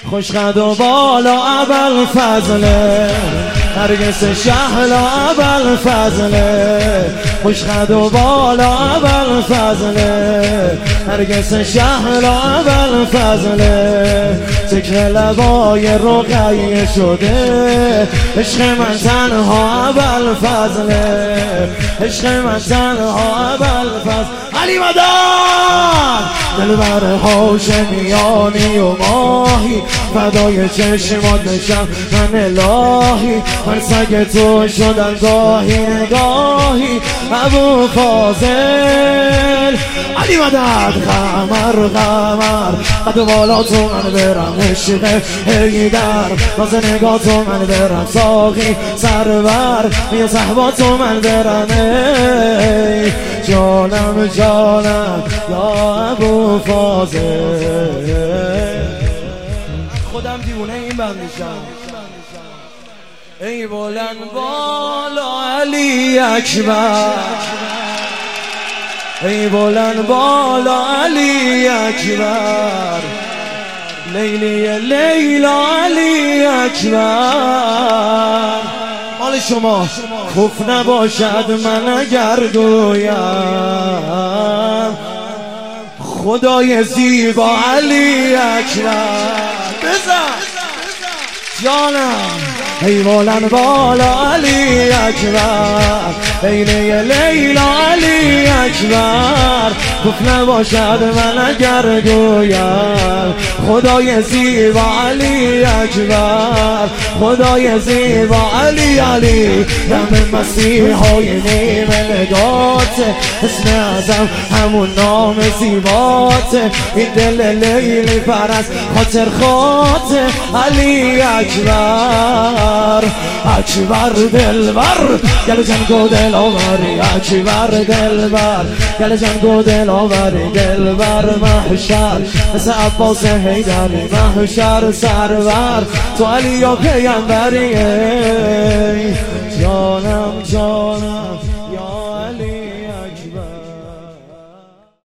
خوشقد و بالا ابوالفضله، نرگس شهلا ابوالفضله، خوشقد و بالا ابوالفضله، نرگس شهلا ابوالفضله، ذکر لبای رقیه شده، عشق من تنها ابوالفضله، عشق من تنها ابوالفضل. علی مدد دلبر هاشمیانی و ماهی، فدای چشمات بشم من الهی، من سگ تو شدم گاهی نگاهی ابوالفاضل. علی مدد قمر قمر قد بالا تو من برم عشق هیدر، باز نگاه تو من برم ساقی سرور، بیا صحبا تو من برم ای جانم جانم یا ابوالفاضل. خودم دیوونه این بندشم. ای بلند بالا علی اکبر، ای بلند بالا علی اکبر، لیلی لیلا علی اکبر. مال شما خوف نباشد من اگر گویم، خدای زیبا علی اکبر. بزن جانم. ای بلند بالا علی اکبر، عینه لیلا علی اکبر، خوف نباشد من اگر گویم، خدای زیبا علی اکبر، خدای زیبا علی. علی دم مسیحای نیمه نگات، اسم اعظم همون نام زیبات، این دل لیلی پرست خاطر خاطر علی اکبر. اکبر دلبر گل جنگو دل آوری، اکبر دلبر گل جنگو دل آوری، دلبر محشر مثل عباس حیدری، محشر سرور تو علی یا پیغمبریه،